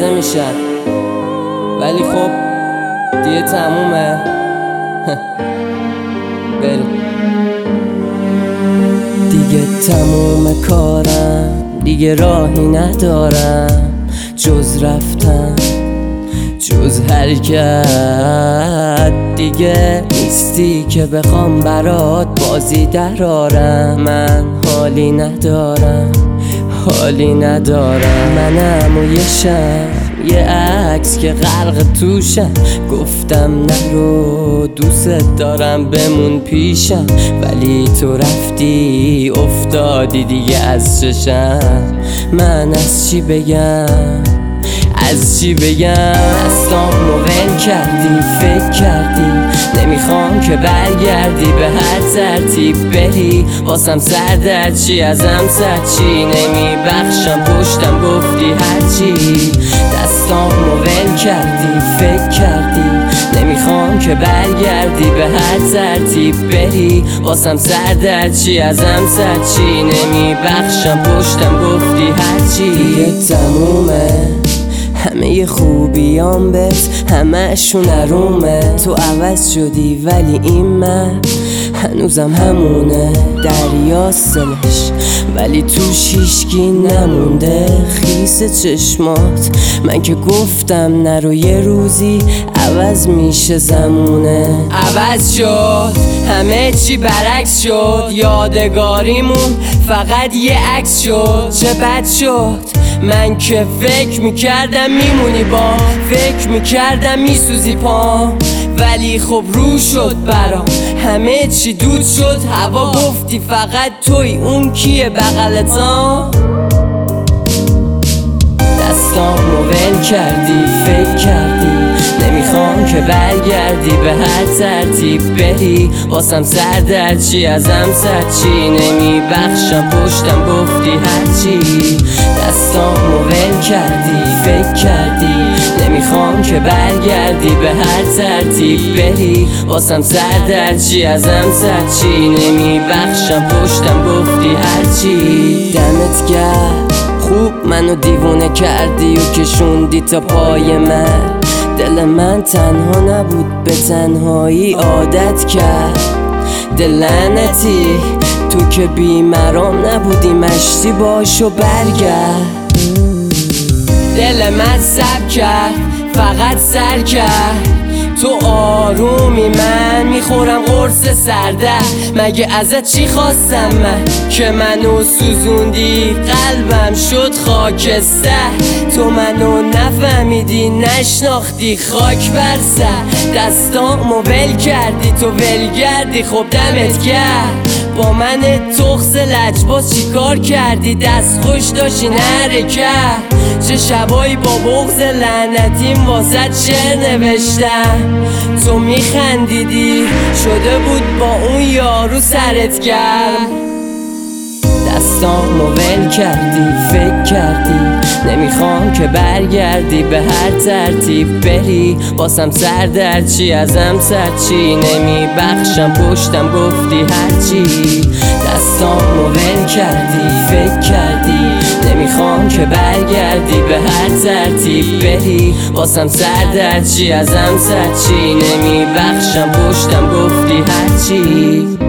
لحظه میشن، ولی خب دیگه تمومه. بریم دیگه، تموم کارم، دیگه راهی ندارم جز رفتن، جز حرکت. دیگه نیستی که بخوام برات بازی درارم. من حالی ندارم، حالی ندارم. منم و یه شم، یه عکس که غرق توشم. گفتم نرو، دوست دارم بمون پیشم، ولی تو رفتی افتادی دیگه از چشم. من از چی بگم، از چی بگم؟ دستامو ول کردی، فکر کردی نمیخوام که برگردی به هر ترتیب بری. واسم سردرد چی، ازم سرچی نمیبخشم، پشتم گفتی هرچی. دستامو ول کردی، فکر کردی نمیخوام که برگردی به هر ترتیب بری. واسم سردرد چی، ازم سرچی نمیبخشم، پشتم گفتی هرچی. دیگه تمومه، همه خوبیام بهت همه‌شون ارومه. تو عوض شدی ولی این من هنوزم همونه. دریا سلش ولی توش هیچکی نمونده. خیس چشمات، من که گفتم نرو، یه روزی عوض میشه زمونه. عوض شد همه چی، برعکس شد. یادگاریمون فقط یه عکس شد. چه بد شد من که فکر میکردم میمونی با، فکر میکردم میسوزی پام، ولی خب رو شد برام همه چی دود شد. هوا گفتی فقط توی، اون کیه بغلتان؟ دستامو ول کردی، فکر کردی نمیخوام که برگردی به هر ترتیب بری. واسم سردرد چی، ازم سرچی نمیبخشم، پشتم گفتی هرچی. دستامو ول کردی، فکر کردی نمیخوام که برگردی به هر ترتیب بری. واسم سردرد چی، ازم سرچی نمیبخشم، پشتم گفتی هرچی. دمت گرد، خوب منو دیوونه کردی و کشوندی تا پای من. دل من تنها نبود، به تنهایی عادت کرد. دل لعنتی تو که بیمرام نبودی، مشتی باش و برگرد. دل من سب کرد، فقط سر کرد. تو آرومی، من میخورم قرص سرده. مگه ازت چی خواستم من که منو سوزوندی؟ قلبم شد خاکستر، تو منو نفهمیدی، نشناختی، خاک بر سر. دستامو ول کردی، تو ولگردی، خب دمت گرد. با من تخس لجباز چی کار کردی؟ دست خوش داشتی نرکرد. چه شبایی با بغض لعنتیم واسه شعر نوشتم. تو میخندیدی، شده بود با اون یارو سرت گرم. دستامو ول کردی، فکر کردی نمیخوام که برگردی به هر ترتیب بری. واسم سردرد چی، ازم سرچی نمیبخشم، پشتم گفتی هرچی. دستامو ول کردی، فکر کردی نمیخوام که برگردی به هر ترتیب بری. واسم سردرد چی، ازم سرچی نمیبخشم، پشتم گفتی هرچی.